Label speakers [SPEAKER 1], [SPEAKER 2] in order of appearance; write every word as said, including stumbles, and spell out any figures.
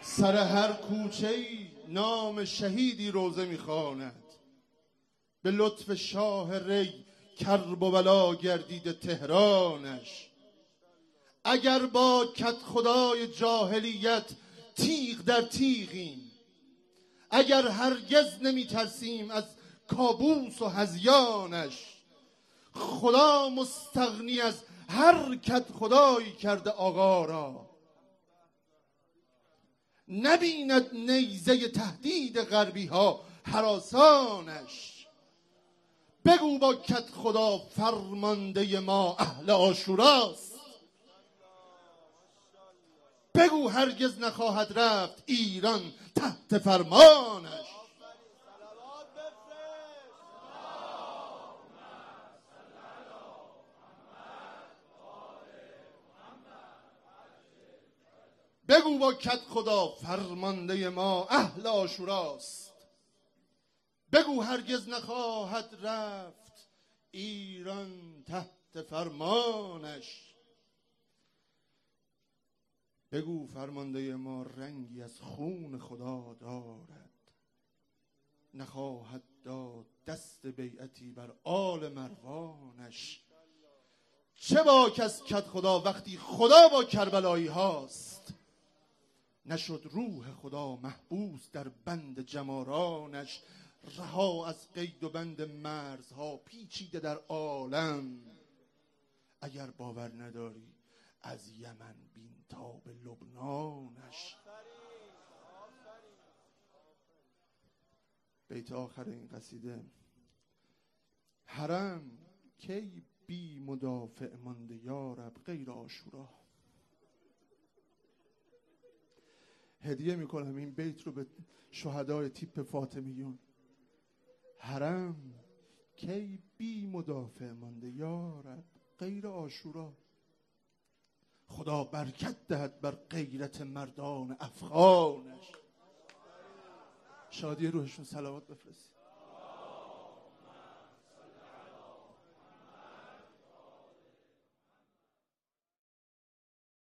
[SPEAKER 1] سر هر کوچه‌ای نام شهیدی روزه میخواند. به لطف شاه ری کرب و بلا گردید تهرانش. اگر با کت خدای جاهلیت تیغ در تیغیم، اگر هرگز نمی ترسیم از کابوس و هذیانش، خدا مستغنی از هر کت خدایی کرده آقا را. نبیند نیزه تهدید غربی ها هراسانش. بگو با کت خدا فرمانده ما اهل عاشوراست. بگو هرگز نخواهد رفت ایران تحت فرمانش. بگو با کت خدا فرمانده ما اهل عاشوراست. بگو هرگز نخواهد رفت ایران تحت فرمانش. بگو فرمانده ما رنگی از خون خدا دارد، نخواهد داد دست بیعتی بر آل مروانش. چه باک از کت خدا وقتی خدا با کربلایی هاست، نشد روح خدا محبوس در بند جمارانش. رها از قید و بند مرزها پیچیده در عالم. اگر باور نداری از یمن بین تا به لبنانش. بیت آخر این قصیده: حرم کی بی مدافع مانده یارب غیر عاشورا. هدیه میکنم این بیت رو به شهدای تیپ فاطمیون. حرم کی بی مدافع مانده یارب غیر عاشورا. خدا برکت دهد بر غیرت مردان افغانش. شادی روحشون صلوات بفرستید.